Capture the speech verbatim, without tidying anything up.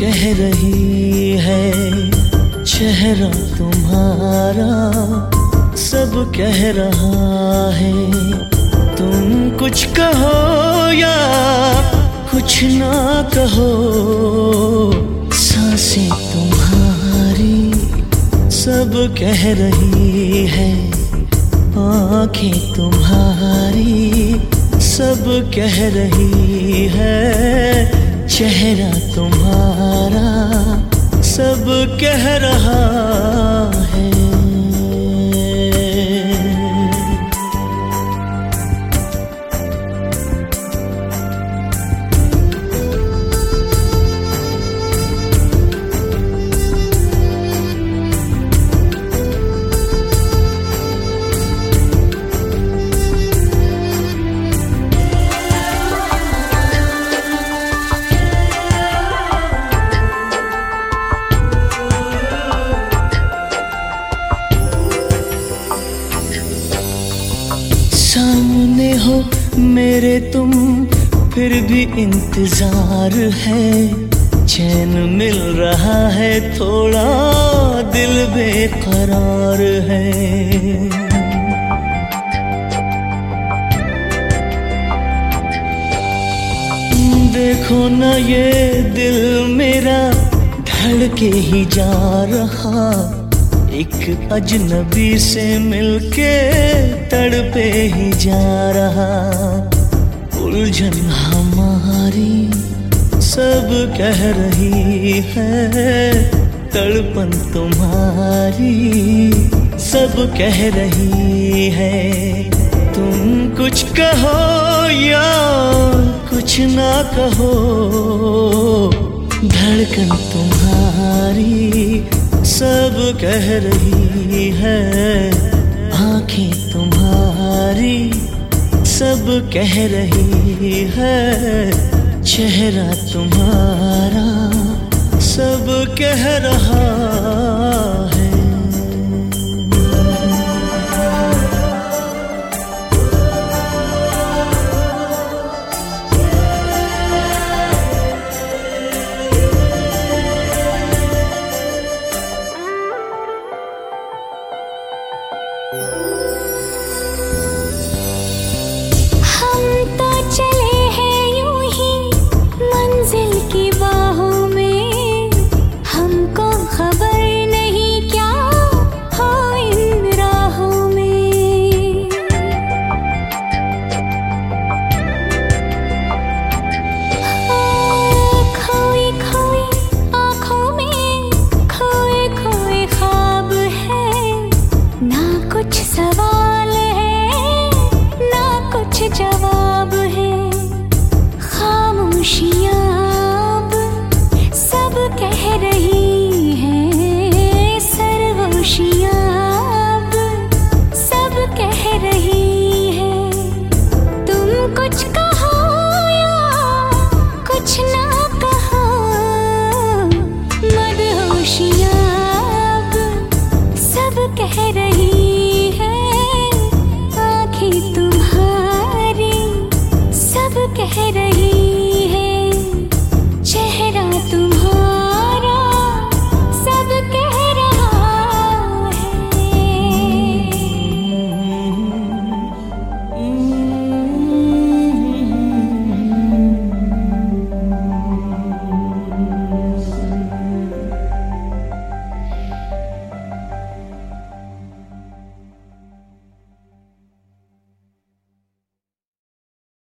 कह रही है, चेहरा तुम्हारा सब कह रहा है। तुम कुछ कहो या कुछ ना कहो, सांसें तुम्हारी सब कह रही है, आँखें तुम्हारी सब कह रही है, चेहरा तुम्हारा सब कह रहा है। सामने हो मेरे तुम, फिर भी इंतजार है। चैन मिल रहा है थोड़ा, दिल बेकरार है। देखो ना ये दिल मेरा धड़के ही जा रहा, एक अजनबी से मिलके तड़पे ही जा रहा। उलझन हमारी सब कह रही है, तड़पन तुम्हारी सब कह रही है। तुम कुछ कहो या कुछ ना कहो, धड़कन तुम्हारी सब कह रही है, आँखें तुम्हारी सब कह रही है, चेहरा तुम्हारा सब कह रहा